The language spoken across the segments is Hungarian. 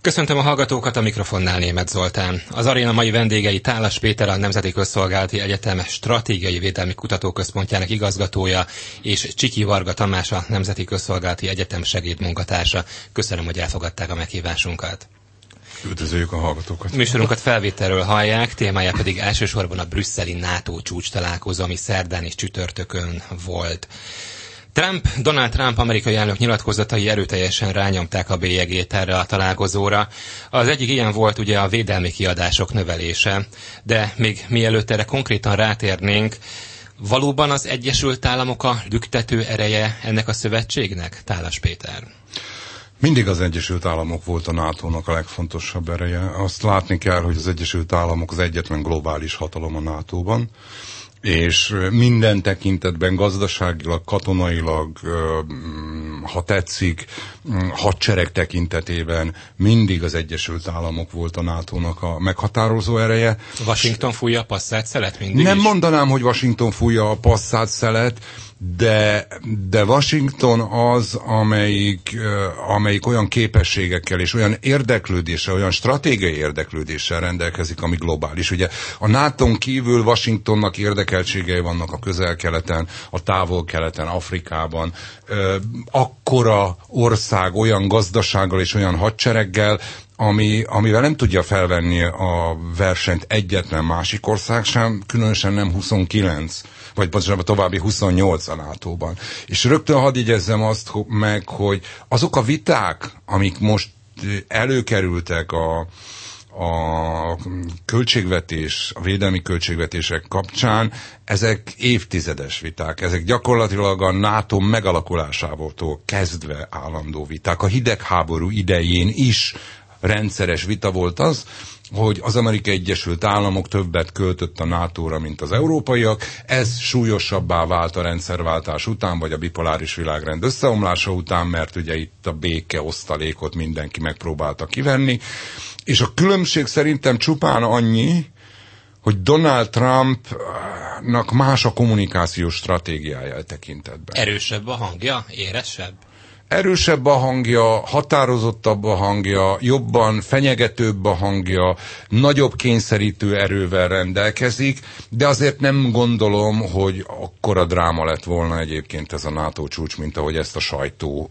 Köszöntöm a hallgatókat, a mikrofonnál Németh Zoltán. Az aréna mai vendégei Tálas Péter, a Nemzeti Közszolgálati Egyetem Stratégiai Védelmi Kutatóközpontjának igazgatója, és Csiky Varga Tamás, a Nemzeti Közszolgálati Egyetem segédmunkatársa. Köszönöm, hogy elfogadták a meghívásunkat. Üdvözöljük a hallgatókat. Műsorunkat felvételről hallják, témája pedig elsősorban a brüsszeli NATO csúcs találkozó, ami szerdán és csütörtökön volt. Donald Trump amerikai elnök nyilatkozatai erőteljesen rányomták a bélyegét erre a találkozóra. Az egyik ilyen volt ugye a védelmi kiadások növelése, de még mielőtt erre konkrétan rátérnénk, valóban az Egyesült Államok a lüktető ereje ennek a szövetségnek, Tálas Péter? Mindig az Egyesült Államok volt a NATO-nak a legfontosabb ereje. Azt látni kell, hogy az Egyesült Államok az egyetlen globális hatalom a NATO-ban, és minden tekintetben gazdaságilag, katonailag, ha tetszik, hadsereg tekintetében mindig az Egyesült Államok volt a NATO-nak a meghatározó ereje. Washington fújja a passzát szelet mindig Nem is? mondanám, hogy Washington fújja a passzát szelet, de Washington az, amelyik olyan képességekkel és olyan érdeklődéssel, olyan stratégiai érdeklődéssel rendelkezik, ami globális. Ugye a NATO-n kívül Washingtonnak érdekeltségei vannak a Közel-Keleten, a Távol-Keleten, Afrikában. Akkora ország olyan gazdasággal és olyan hadsereggel, amivel nem tudja felvenni a versenyt egyetlen másik ország sem, különösen nem 29, vagy pontosabban további 28 a NATO-ban. És rögtön hadd igyezzem azt meg, hogy azok a viták, amik most előkerültek a költségvetés, a védelmi költségvetések kapcsán, ezek évtizedes viták. Ezek gyakorlatilag a NATO megalakulásától kezdve állandó viták. A hidegháború idején is rendszeres vita volt az, hogy az Amerikai Egyesült Államok többet költött a NATO-ra, mint az európaiak. Ez súlyosabbá vált a rendszerváltás után, vagy a bipoláris világrend összeomlása után, mert ugye itt a béke osztalékot mindenki megpróbálta kivenni. És a különbség szerintem csupán annyi, hogy Donald Trumpnak más a kommunikációs stratégiája tekintetben. Erősebb a hangja? Éresebb? Erősebb a hangja, határozottabb a hangja, jobban fenyegetőbb a hangja, nagyobb kényszerítő erővel rendelkezik, de azért nem gondolom, hogy akkora dráma lett volna egyébként ez a NATO csúcs, mint ahogy ezt a sajtó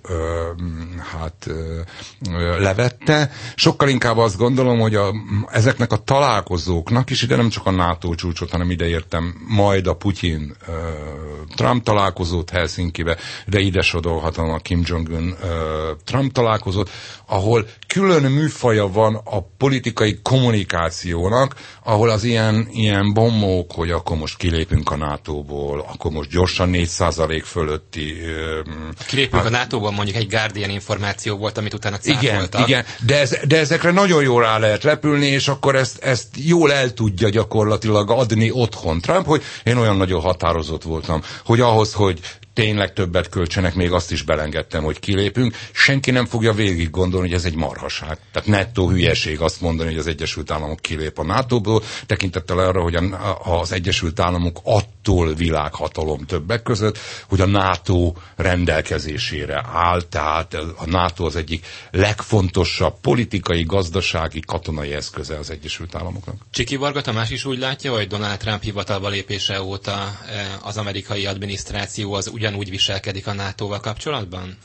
levette. Sokkal inkább azt gondolom, hogy ezeknek a találkozóknak, és ide nem csak a NATO csúcsot, hanem ide értem majd a Putin-Trump találkozót Helsinkibe, de ide sodolhatom a Kim Jong-un Trump találkozót, ahol külön műfaja van a politikai kommunikációnak, ahol az ilyen bombók, hogy akkor most kilépünk a NATO-ból, akkor most gyorsan 4% fölötti... Kilépünk a NATO-ból, mondjuk egy Guardian információ volt, amit utána cáfoltak. Igen, de ezekre nagyon jól rá lehet repülni, és akkor ezt jól el tudja gyakorlatilag adni otthon Trump, hogy én olyan nagyon határozott voltam, hogy ahhoz, hogy tényleg többet költsenek, még azt is belengedtem, hogy kilépünk. Senki nem fogja végig gondolni, hogy ez egy marhaság. Tehát nettó hülyeség azt mondani, hogy az Egyesült Államok kilép a NATO-ból, tekintettel arra, hogy az Egyesült Államok attól világhatalom többek között, hogy a NATO rendelkezésére áll, tehát a NATO az egyik legfontosabb politikai, gazdasági, katonai eszköze az Egyesült Államoknak. Csiky Varga Tamás is úgy látja, hogy Donald Trump hivatalba lépése óta az amerikai adminisztráció az ugyanúgy viselkedik a NATO-val kapcsolatban?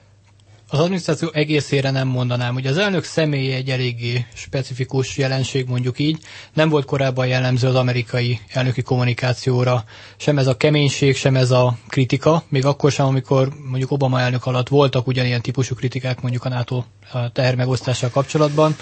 Az adminisztráció egészére nem mondanám, hogy az elnök személye egy eléggé specifikus jelenség, mondjuk így. Nem volt korábban jellemző az amerikai elnöki kommunikációra sem ez a keménység, sem ez a kritika, még akkor sem, amikor mondjuk Obama elnök alatt voltak ugyanilyen típusú kritikák mondjuk a NATO tehermegosztással kapcsolatban.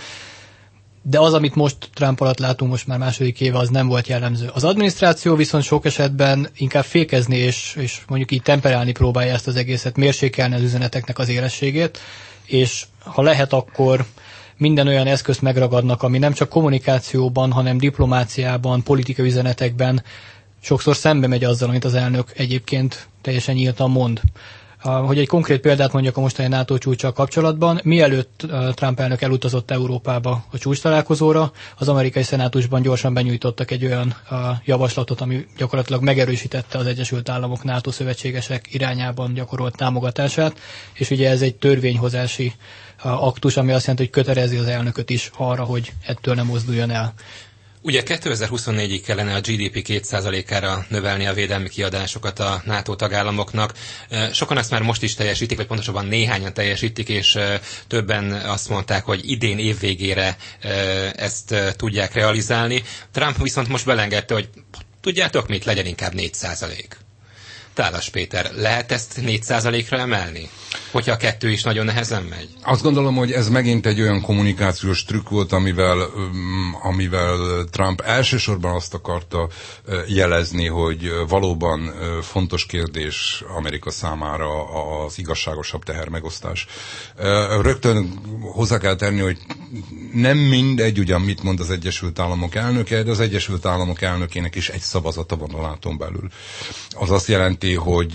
De az, amit most Trump alatt látunk most már második éve, az nem volt jellemző. Az adminisztráció viszont sok esetben inkább fékezni és mondjuk így temperálni próbálja ezt az egészet, mérsékelni az üzeneteknek az élességét, és ha lehet, akkor minden olyan eszközt megragadnak, ami nem csak kommunikációban, hanem diplomáciában, politikai üzenetekben sokszor szembe megy azzal, amit az elnök egyébként teljesen nyíltan mond. Hogy egy konkrét példát mondjak a mostani NATO csúccsal kapcsolatban, mielőtt Trump elnök elutazott Európába a csúcs találkozóra, az amerikai szenátusban gyorsan benyújtottak egy olyan javaslatot, ami gyakorlatilag megerősítette az Egyesült Államok NATO szövetségesek irányában gyakorolt támogatását, és ugye ez egy törvényhozási aktus, ami azt jelenti, hogy kötelezi az elnököt is arra, hogy ettől ne mozduljon el. Ugye 2024-ig kellene a GDP 2%-ára növelni a védelmi kiadásokat a NATO tagállamoknak. Sokan ezt már most is teljesítik, vagy pontosabban néhányan teljesítik, és többen azt mondták, hogy idén évvégére ezt tudják realizálni. Trump viszont most belengedte, hogy tudjátok mit, legyen inkább 4%. Tálas Péter, lehet ezt 4%-ra emelni? Hogyha a kettő is nagyon nehezen megy? Azt gondolom, hogy ez megint egy olyan kommunikációs trükk volt, amivel Trump elsősorban azt akarta jelezni, hogy valóban fontos kérdés Amerika számára az igazságosabb tehermegosztás. Rögtön hozzá kell tenni, hogy nem mindegy ugyan mit mond az Egyesült Államok elnöke, de az Egyesült Államok elnökének is egy szavazata van a NATO-n belül. Az azt jelenti,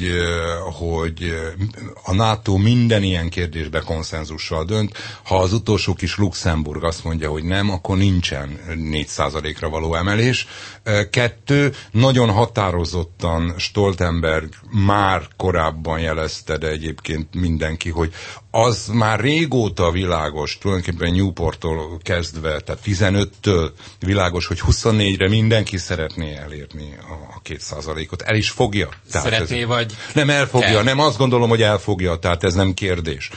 hogy a NATO minden ilyen kérdésben konszenzussal dönt. Ha az utolsó kis Luxemburg azt mondja, hogy nem, akkor nincsen 4%-ra való emelés. 2, nagyon határozottan Stoltenberg már korábban jelezte, de egyébként mindenki, hogy az már régóta világos, tulajdonképpen Newporttól kezdve, tehát 15-től világos, hogy 24-re mindenki szeretné elérni a 2%-ot. El is fogja. Szeretné, vagy? Nem elfogja, kell. Nem azt gondolom, hogy elfogja, tehát ez nem kérdés.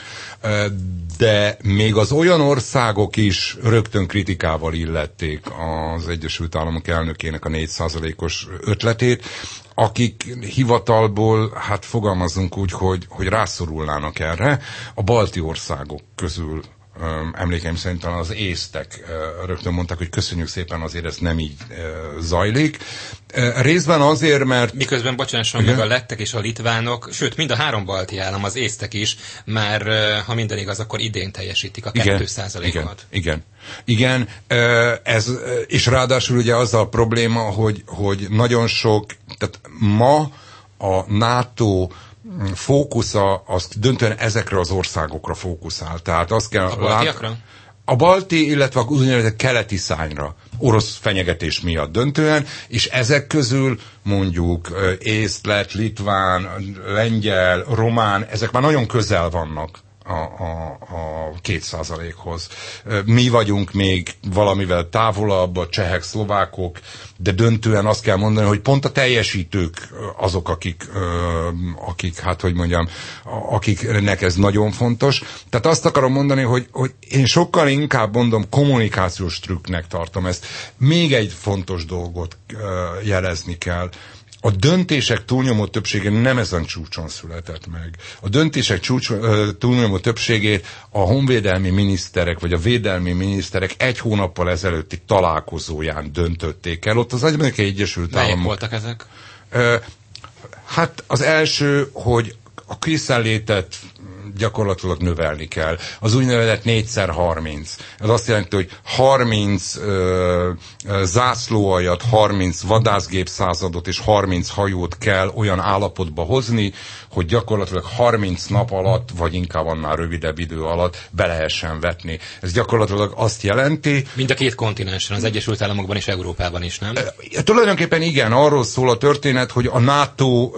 De még az olyan országok is rögtön kritikával illették az Egyesült Államok elnökének a 4%-os ötletét, akik hivatalból, hát fogalmazunk úgy, hogy rászorulnának erre. A balti országok közül emlékeim szerint talán az észtek rögtön mondták, hogy köszönjük szépen, azért ez nem így zajlik. Részben azért, mert... Miközben, bocsánasson meg, a lettek és a litvánok, sőt, mind a 3 balti állam, az észtek is, már ha minden igaz, akkor idén teljesítik a 2%-ot. Igen, ez, és ráadásul ugye az a probléma, hogy nagyon sok, tehát ma a NATO fókusza, az döntően ezekre az országokra fókuszál. Tehát azt kell a baltiakra? A balti, illetve az úgynevezett keleti szárnyra, orosz fenyegetés miatt döntően, és ezek közül mondjuk észt, lett, litván, lengyel, román, ezek már nagyon közel vannak a 2%-hoz. Mi vagyunk még valamivel távolabb, a csehek, szlovákok, de döntően azt kell mondani, hogy pont a teljesítők azok, akik hát hogy mondjam, akiknek ez nagyon fontos. Tehát azt akarom mondani, hogy én sokkal inkább mondom, kommunikációs trükknek tartom ezt. Még egy fontos dolgot jelezni kell. A döntések túlnyomó többsége nem ezen csúcson született meg. A döntések túlnyomó többségét a honvédelmi miniszterek, vagy a védelmi miniszterek 1 hónappal ezelőtti találkozóján döntötték el. Ott az Amerikai Egyesült Államok... Melyek voltak ezek? Hát az első, hogy a készenlétet gyakorlatilag növelni kell. Az úgynevezett 4x30. Ez azt jelenti, hogy 30 zászlóaljat, 30 vadászgépszázadot és 30 hajót kell olyan állapotba hozni, hogy gyakorlatilag 30 nap alatt, vagy inkább annál rövidebb idő alatt be lehessen vetni. Ez gyakorlatilag azt jelenti... Mind a 2 kontinensen, az Egyesült Államokban és Európában is, nem? Tulajdonképpen igen, arról szól a történet, hogy a NATO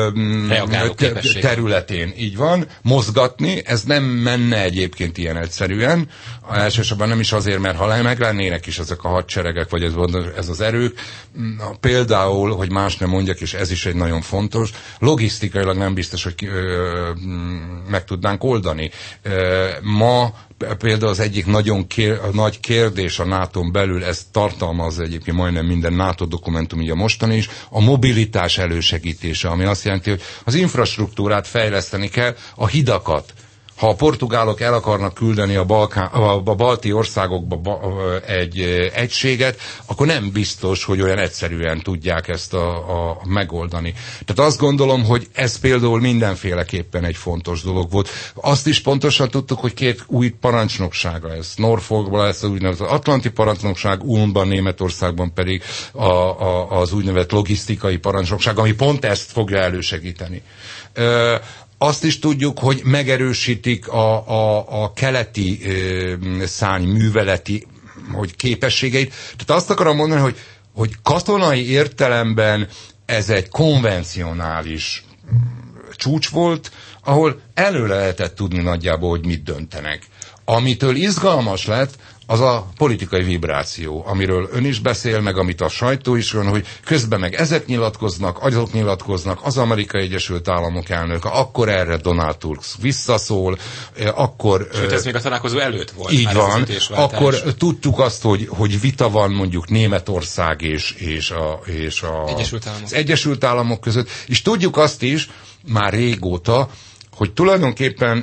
területén, így van, mozgatni, ez nem menne egyébként ilyen egyszerűen. Elsősorban nem is azért, mert ha meglennének is ezek a hadseregek, vagy ez az erők, például, hogy más nem mondjak, és ez is egy nagyon fontos, logisztikailag nem biztos, hogy meg tudnánk oldani. Ma például az egyik nagyon nagy kérdés a NATO-n belül, ezt tartalmaz egyébként majdnem minden NATO dokumentum, így a mostani is, a mobilitás elősegítése, ami azt jelenti, hogy az infrastruktúrát fejleszteni kell, a hidakat. Ha a portugálok el akarnak küldeni a balti országokba egy egységet, akkor nem biztos, hogy olyan egyszerűen tudják ezt megoldani. Tehát azt gondolom, hogy ez például mindenféleképpen egy fontos dolog volt. Azt is pontosan tudtuk, hogy 2 új parancsnoksága lesz. Norfolkban lesz az úgynevezett Atlanti parancsnokság, Ulmban, Németországban pedig az úgynevezett logisztikai parancsnokság, ami pont ezt fogja elősegíteni. Azt is tudjuk, hogy megerősítik a keleti szárny műveleti képességeit. Tehát azt akarom mondani, hogy katonai értelemben ez egy konvencionális csúcs volt, ahol előre lehetett tudni nagyjából, hogy mit döntenek. Amitől izgalmas lett, az a politikai vibráció, amiről ön is beszél, meg amit a sajtó is van, hogy közben meg ezek nyilatkoznak, azok nyilatkoznak, az Amerikai Egyesült Államok elnöke, akkor erre Donald Tusk visszaszól, akkor... Sőt, ez még a találkozó előtt volt. Így van, akkor tudtuk azt, hogy vita van mondjuk Németország és az Egyesült Államok között, és tudjuk azt is már régóta, hogy tulajdonképpen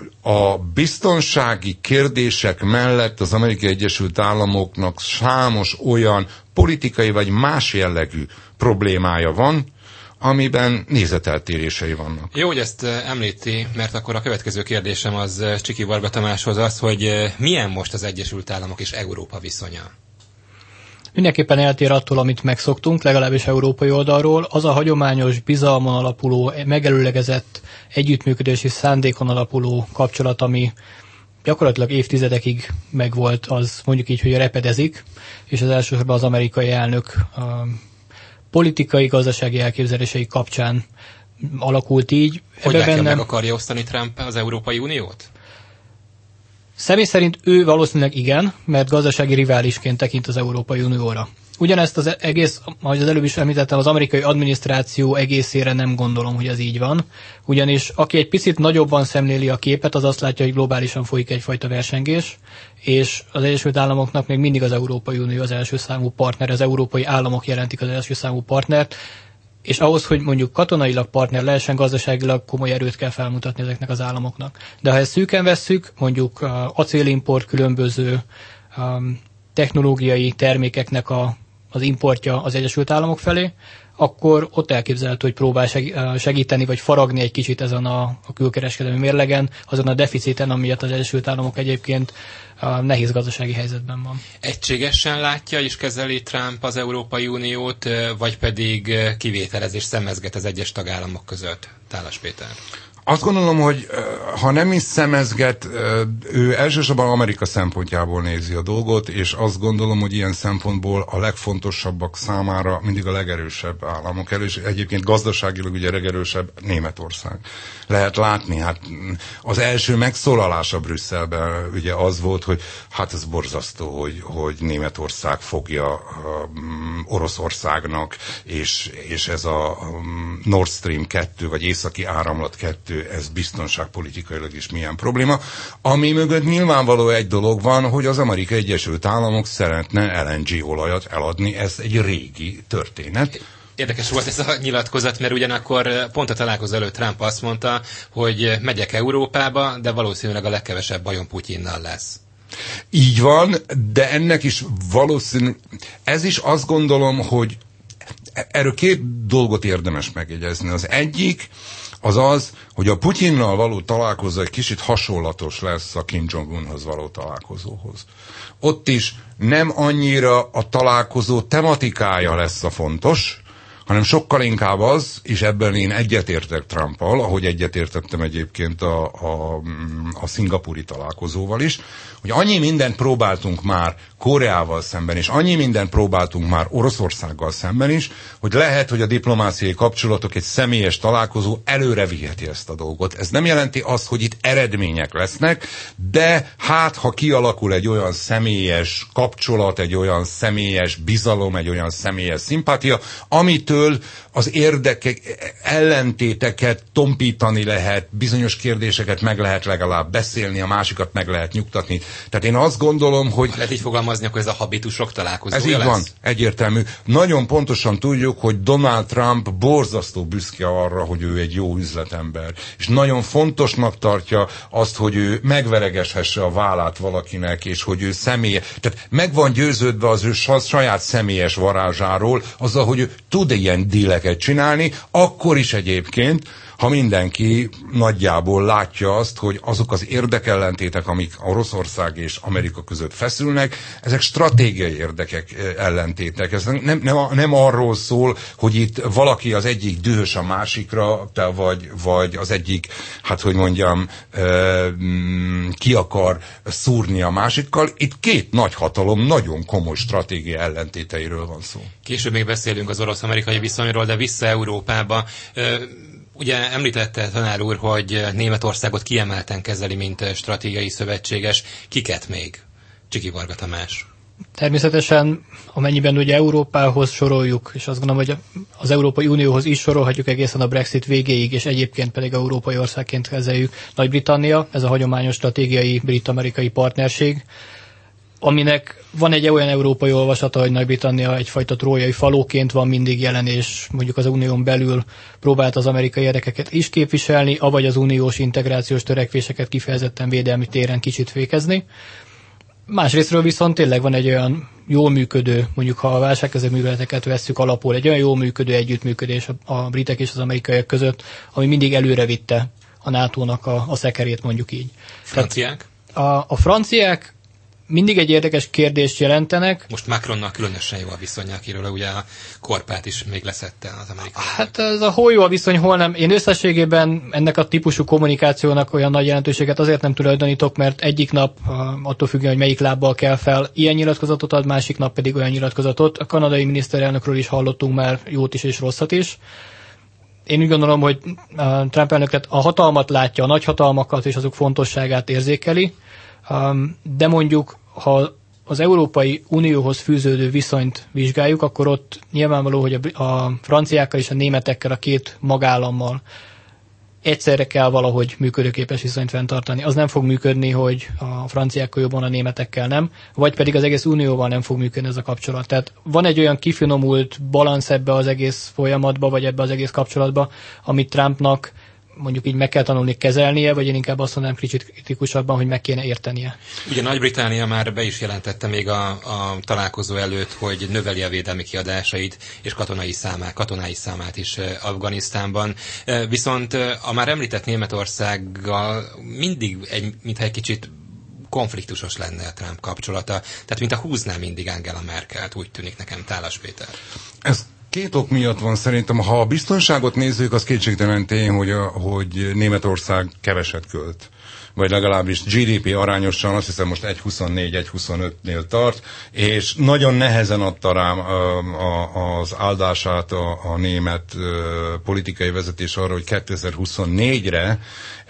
a biztonsági kérdések mellett az Amerikai Egyesült Államoknak számos olyan politikai vagy más jellegű problémája van, amiben nézeteltérései vannak. Jó, hogy ezt említi, mert akkor a következő kérdésem az Csiki Varga Tamáshoz az, hogy milyen most az Egyesült Államok és Európa viszonya? Mindenképpen eltér attól, amit megszoktunk, legalábbis európai oldalról. Az a hagyományos, bizalmon alapuló, megelőlegezett együttműködési szándékon alapuló kapcsolat, ami gyakorlatilag évtizedekig megvolt, az mondjuk így, hogy repedezik, és az elsősorban az amerikai elnök politikai, gazdasági elképzelései kapcsán alakult így. Hogy látja, meg akarja osztani Trump az Európai Uniót? Személy szerint ő valószínűleg igen, mert gazdasági riválisként tekint az Európai Unióra. Ugyanezt az egész, ahogy az előbb is említettem, az amerikai adminisztráció egészére nem gondolom, hogy ez így van. Ugyanis aki egy picit nagyobban szemléli a képet, az azt látja, hogy globálisan folyik egyfajta versengés, és az Egyesült Államoknak még mindig az Európai Unió az első számú partner, az európai államok jelentik az első számú partnert, és ahhoz, hogy mondjuk katonailag partner lehessen, gazdaságilag komoly erőt kell felmutatni ezeknek az államoknak. De ha ezt szűken vesszük, mondjuk acélimport, különböző technológiai termékeknek az importja az Egyesült Államok felé, akkor ott elképzelhető, hogy próbál segíteni, vagy faragni egy kicsit ezen a külkereskedelmi mérlegen, azon a deficiten, amiatt az Egyesült Államok egyébként nehéz gazdasági helyzetben van. Egységesen látja és kezeli Trump az Európai Uniót, vagy pedig kivételez és szemezget az egyes tagállamok között? Tálas Péter. Azt gondolom, hogy ha nem is szemezget, ő elsősorban Amerika szempontjából nézi a dolgot, és azt gondolom, hogy ilyen szempontból a legfontosabbak számára mindig a legerősebb államok elő, és egyébként gazdaságilag ugye legerősebb Németország. Lehet látni, hát az első megszólalása Brüsszelben ugye az volt, hogy hát ez borzasztó, hogy Németország fogja Oroszországnak, és ez a Nord Stream 2, vagy Északi Áramlat 2, ez biztonságpolitikailag is milyen probléma. Ami mögött nyilvánvaló egy dolog van, hogy az Amerikai Egyesült Államok szeretne LNG olajat eladni, ez egy régi történet. Érdekes volt ez a nyilatkozat, mert ugyanakkor pont a találkozó előtt Trump azt mondta, hogy megyek Európába, de valószínűleg a legkevesebb bajom Putyinnal lesz. Így van, de ennek is valószínű, ez is azt gondolom, hogy erről két dolgot érdemes megjegyezni. Az egyik, az, hogy a Putyinnal való találkozó egy kicsit hasonlatos lesz a Kim Jong-unhoz való találkozóhoz. Ott is nem annyira a találkozó tematikája lesz a fontos, hanem sokkal inkább az, és ebben én egyetértek Trumpal, ahogy egyetértettem egyébként a szingapúri találkozóval is, hogy annyi mindent próbáltunk már Koreával szemben, és annyi mindent próbáltunk már Oroszországgal szemben is, hogy lehet, hogy a diplomáciai kapcsolatok, egy személyes találkozó előre viheti ezt a dolgot. Ez nem jelenti azt, hogy itt eredmények lesznek, de hát, ha kialakul egy olyan személyes kapcsolat, egy olyan személyes bizalom, egy olyan személyes szimpátia, amitől az érdekek, ellentéteket tompítani lehet, bizonyos kérdéseket meg lehet legalább beszélni, a másikat meg lehet nyugtatni. Tehát én azt gondolom, hogy... Lehet így fogalmazni, akkor ez a habitusok találkozója lesz? Ez így van, egyértelmű. Nagyon pontosan tudjuk, hogy Donald Trump borzasztó büszke arra, hogy ő egy jó üzletember. És nagyon fontosnak tartja azt, hogy ő megveregeshesse a vállát valakinek, és hogy ő tehát meg van győződve az ő saját személyes varázsáról, azzal, hogy ő tud ilyen díleket csinálni, akkor is egyébként, ha mindenki nagyjából látja azt, hogy azok az érdekellentétek, amik Oroszország és Amerika között feszülnek, ezek stratégiai érdekek ellentétek. Ez nem arról szól, hogy itt valaki az egyik dühös a másikra, vagy az egyik, hát hogy mondjam, ki akar szúrni a másikkal. Itt két nagyhatalom nagyon komoly stratégiai ellentéteiről van szó. Később még beszélünk az orosz-amerikai viszonyról, de vissza Európába. Ugye említette tanár úr, hogy Németországot kiemelten kezeli, mint stratégiai szövetséges. Kiket még? Csiki Varga Tamás. Természetesen, amennyiben ugye Európához soroljuk, és azt gondolom, hogy az Európai Unióhoz is sorolhatjuk egészen a Brexit végéig, és egyébként pedig európai országként kezeljük Nagy-Britannia, ez a hagyományos stratégiai brit-amerikai partnerség, aminek van egy olyan európai olvasata, hogy Nagy-Britannia egyfajta trójai falóként van mindig jelen, és mondjuk az unión belül próbált az amerikai érdekeket is képviselni, avagy az uniós integrációs törekvéseket kifejezetten védelmi téren kicsit fékezni. Másrésztről viszont tényleg van egy olyan jól működő, mondjuk ha a válságkezelő műveleteket vesszük alapul, egy olyan jól működő együttműködés a britek és az amerikaiak között, ami mindig előre vitte a NATO-nak a szekerét, mondjuk így. Franciák? A franciák mindig egy érdekes kérdést jelentenek. Most Macronnal különösen jó a viszony, akiről ugye a korpát is még leszette az amerikai. Hát ez a hol jó a viszony, hol nem. Én összességében ennek a típusú kommunikációnak olyan nagy jelentőséget azért nem tulajdonítok, mert egyik nap, attól függően, hogy melyik lábbal kell fel, ilyen nyilatkozatot ad, másik nap pedig olyan nyilatkozatot. A kanadai miniszterelnökről is hallottunk már jót is és rosszat is. Én úgy gondolom, hogy Trump elnöket a hatalmat látja, a nagyhatalmakat és azok fontosságát érzékeli, de mondjuk, ha az Európai Unióhoz fűződő viszonyt vizsgáljuk, akkor ott nyilvánvaló, hogy a franciákkal és a németekkel, a két magállammal egyszerre kell valahogy működőképes viszonyt fenntartani. Az nem fog működni, hogy a franciákkal jobban, a németekkel nem, vagy pedig az egész unióval nem fog működni ez a kapcsolat. Tehát van egy olyan kifinomult balansz ebbe az egész folyamatba, vagy ebbe az egész kapcsolatba, amit Trumpnak mondjuk így meg kell tanulni kezelnie, vagy én inkább azt mondanám kicsit kritikusabban, hogy meg kéne értenie. Ugye Nagy-Britannia már be is jelentette még a találkozó előtt, hogy növeli a védelmi kiadásait és katonái számát is Afganisztánban. Viszont a már említett Németországgal mindig mintha egy kicsit konfliktusos lenne a Trump kapcsolata. Tehát mintha húzná mindig Angela Merkelt, úgy tűnik nekem, Tálas Péter. Ez két ok miatt van szerintem. Ha a biztonságot nézzük, az kétségtelen tény, hogy Németország keveset költ. Vagy legalábbis GDP arányosan, azt hiszem most 1,24-1,25-nél tart, és nagyon nehezen adta rám az áldását a német politikai vezetés arra, hogy 2024-re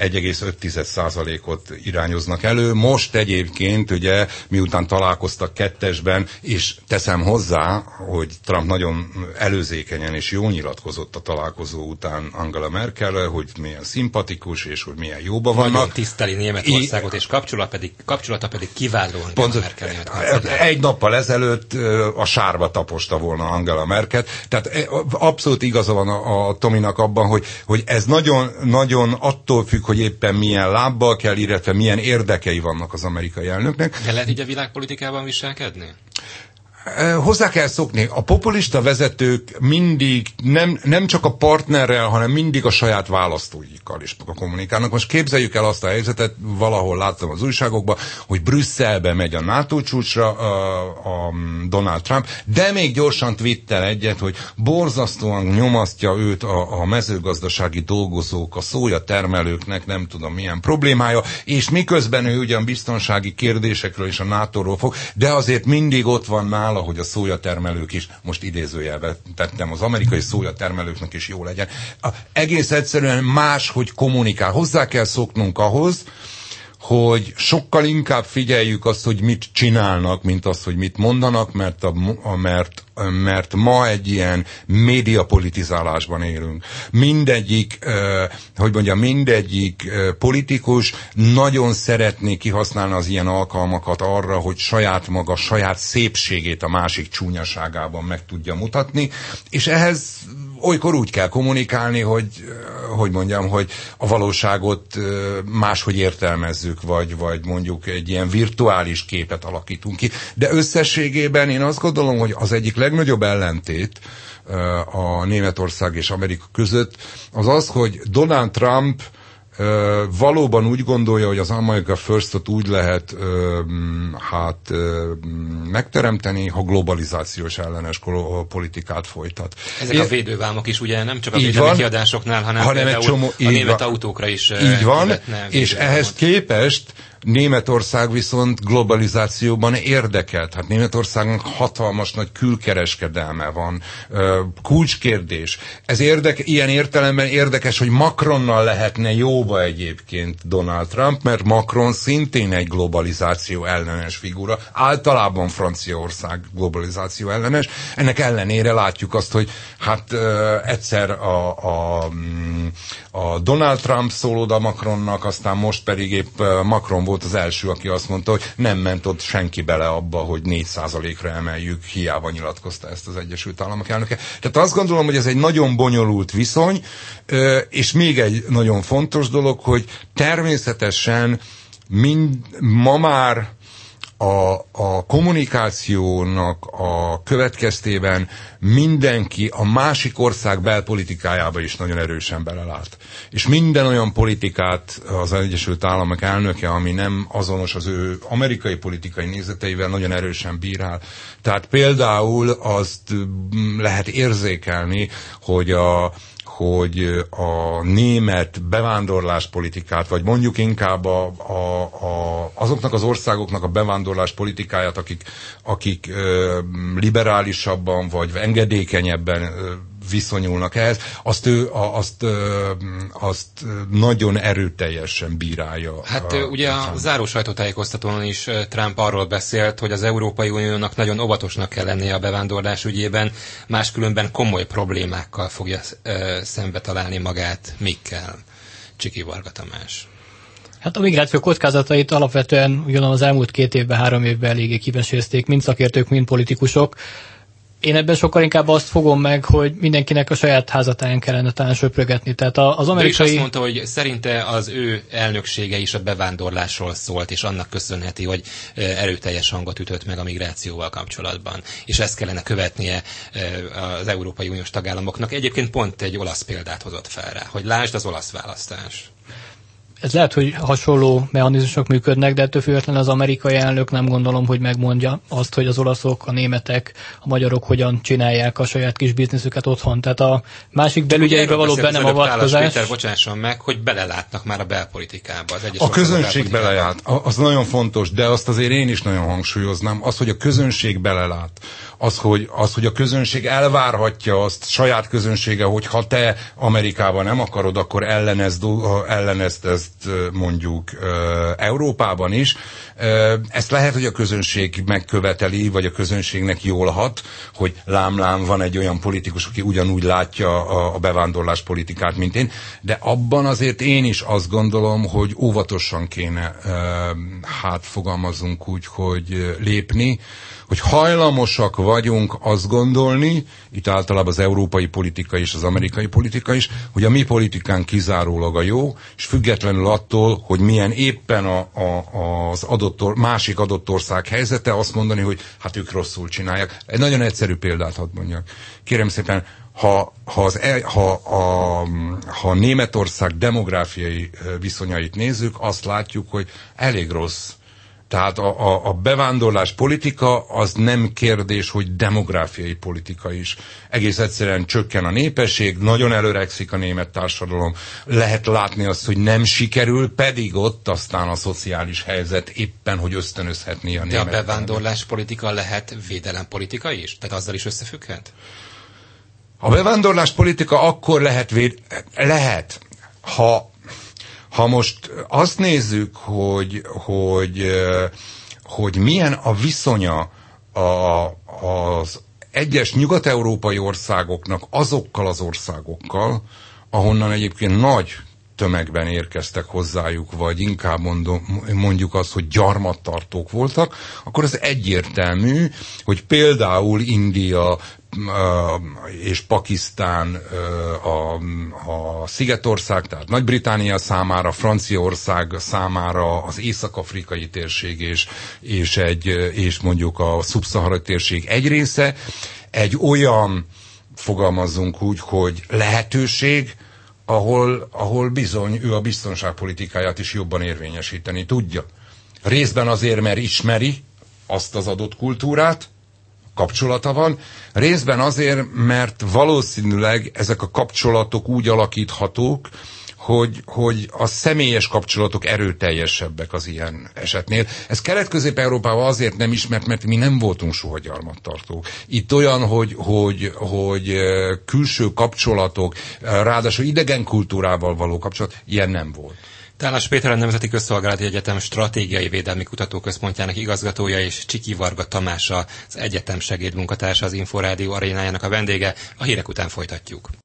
1,5%-ot irányoznak elő. Most egyébként, ugye, miután találkoztak kettesben, és teszem hozzá, hogy Trump nagyon előzékenyen és jól nyilatkozott a találkozó után Angela Merkel, hogy milyen szimpatikus, és hogy milyen jóban vannak. Nagyon tiszteli Németországot, és kapcsolata pedig kiváló Angela Merkel. Egy nappal ezelőtt a sárba taposta volna Angela Merkel. Tehát abszolút igaza van a Tominak abban, hogy ez nagyon, nagyon attól függ, hogy éppen milyen lábbal kell, illetve milyen érdekei vannak az amerikai elnöknek. De lehet így a világpolitikában viselkedni? Hozzá kell szokni. A populista vezetők mindig nem csak a partnerrel, hanem mindig a saját választóikkal is kommunikálnak. Most képzeljük el azt a helyzetet, valahol láttam az újságokban, hogy Brüsszelbe megy a NATO csúcsra a Donald Trump, de még gyorsan twittel egyet, hogy borzasztóan nyomasztja őt a mezőgazdasági dolgozók, a szójatermelőknek nem tudom milyen problémája, és miközben ő ugyan biztonsági kérdésekről és a NATO-ról fog, de azért mindig ott van nála, hogy a szójatermelők is, most idézőjelbe tettem, az amerikai szójatermelőknek is jó legyen. Egész egyszerűen máshogy kommunikál. Hozzá kell szoknunk ahhoz, hogy sokkal inkább figyeljük azt, hogy mit csinálnak, mint azt, hogy mit mondanak, mert ma egy ilyen médiapolitizálásban élünk. Mindegyik politikus nagyon szeretné kihasználni az ilyen alkalmakat arra, hogy saját maga, saját szépségét a másik csúnyaságában meg tudja mutatni, és ehhez olykor úgy kell kommunikálni, hogy a valóságot máshogy értelmezzük, vagy mondjuk egy ilyen virtuális képet alakítunk ki. De összességében én azt gondolom, hogy az egyik legnagyobb ellentét a Németország és Amerika között az az, hogy Donald Trump valóban úgy gondolja, hogy az America First-ot úgy lehet megteremteni, ha globalizációs ellenes politikát folytat. Ezek a védővámok is ugye nem csak a védelmi kiadásoknál, hanem egy csomó, a német autókra is. Így van, és ehhez képest Németország viszont globalizációban érdekelt. Hát Németországnak hatalmas nagy külkereskedelme van. Kulcskérdés. Ez ilyen értelemben érdekes, hogy Macronnal lehetne jóba egyébként Donald Trump, mert Macron szintén egy globalizáció ellenes figura. Általában Franciaország globalizáció ellenes. Ennek ellenére látjuk azt, hogy hát egyszer a Donald Trump szól oda Macronnak, aztán most pedig épp Macron volt az első, aki azt mondta, hogy nem ment ott senki bele abba, hogy 4%-ra emeljük, hiába nyilatkozta ezt az Egyesült Államok elnöke. Tehát azt gondolom, hogy ez egy nagyon bonyolult viszony, és még egy nagyon fontos dolog, hogy természetesen ma már a kommunikációnak a következtében mindenki a másik ország belpolitikájába is nagyon erősen belelát. És minden olyan politikát az Egyesült Államok elnöke, ami nem azonos az ő amerikai politikai nézeteivel, nagyon erősen bírál. Tehát például azt lehet érzékelni, hogy a német bevándorláspolitikát, vagy mondjuk inkább azoknak az országoknak a bevándorláspolitikáját, akik liberálisabban vagy engedékenyebben viszonyulnak ehhez, azt nagyon erőteljesen bírálja. Hát ugye a záró sajtótájékoztatón is Trump arról beszélt, hogy az Európai Uniónak nagyon óvatosnak kell lennie a bevándorlás ügyében, máskülönben komoly problémákkal fogja szembe találni magát. Mikkel? Csiki Varga Tamás. Hát a migráció kockázatait alapvetően ugyanaz az elmúlt 2 évben, 3 évben eléggé kivesézték, mind szakértők, mind politikusok. Én ebben sokkal inkább azt fogom meg, hogy mindenkinek a saját házatáján kellene talán söprögetni. Tehát az amerikai... De is azt mondta, hogy szerinte az ő elnöksége is a bevándorlásról szólt, és annak köszönheti, hogy erőteljes hangot ütött meg a migrációval kapcsolatban. És ezt kellene követnie az Európai Uniós tagállamoknak. Egyébként pont egy olasz példát hozott fel rá, hogy lásd az olasz választás. Ez lehet, hogy hasonló mechanizmusok működnek, de ettől függetlenül az amerikai elnök nem gondolom, hogy megmondja azt, hogy az olaszok, a németek, a magyarok hogyan csinálják a saját kis bizniszüket otthon. Tehát a másik belügyeibe való be nem avatkozás. Péter, bocsásson meg, hogy belelátnak már a belpolitikába. A közönség belelát, az nagyon fontos, de azt azért én is nagyon hangsúlyoznám, az, hogy a közönség belelát. Az, hogy a közönség elvárhatja azt saját közönsége, hogy ha te Amerikában nem akarod, akkor ellenezd ezt mondjuk Európában is. Ezt lehet, hogy a közönség megköveteli, vagy a közönségnek jól hat, hogy lám van egy olyan politikus, aki ugyanúgy látja a bevándorlás politikát, mint én, de abban azért én is azt gondolom, hogy óvatosan kéne fogalmazzunk úgy, hogy lépni, hogy hajlamosak vagyunk azt gondolni, itt általában az európai politika és az amerikai politika is, hogy a mi politikánk kizárólag a jó, és függetlenül attól, hogy milyen éppen az másik adott ország helyzete, azt mondani, hogy hát ők rosszul csinálják. Egy nagyon egyszerű példát hadd mondjak. Kérem szépen, ha Németország demográfiai viszonyait nézzük, azt látjuk, hogy elég rossz. Tehát a bevándorlás politika az nem kérdés, hogy demográfiai politika is. Egész egyszerűen csökken a népesség, nagyon előregszik a német társadalom, lehet látni azt, hogy nem sikerül, pedig ott aztán a szociális helyzet éppen, hogy ösztönözhetné a német. De a bevándorlás politika lehet védelempolitika is? Tehát azzal is összefügghet? A bevándorlás politika akkor lehet, ha most azt nézzük, hogy milyen a viszonya az egyes nyugat-európai országoknak azokkal az országokkal, ahonnan egyébként nagy tömegben érkeztek hozzájuk, vagy inkább mondjuk azt, hogy gyarmattartók voltak, akkor az egyértelmű, hogy például India és Pakisztán a Szigetország, tehát Nagy-Britannia számára, Franciaország számára, az észak-afrikai térség és mondjuk a szubszaharai térség egy része, egy olyan, fogalmazzunk úgy, hogy lehetőség, ahol bizony ő a biztonságpolitikáját is jobban érvényesíteni tudja. Részben azért, mert ismeri azt az adott kultúrát, kapcsolata van, részben azért, mert valószínűleg ezek a kapcsolatok úgy alakíthatók, hogy a személyes kapcsolatok erőteljesebbek az ilyen esetnél. Ez Kelet-Közép-Európában azért nem ismert, mert mi nem voltunk soha gyarmattartók. Itt olyan, hogy külső kapcsolatok, ráadásul idegen kultúrával való kapcsolat, ilyen nem volt. Tálas Péter a Nemzeti Közszolgálati Egyetem Stratégiai Védelmi Kutatóközpontjának igazgatója és Csiki Varga Tamás az egyetem segédmunkatársa, az Inforádió arénájának a vendége. A hírek után folytatjuk.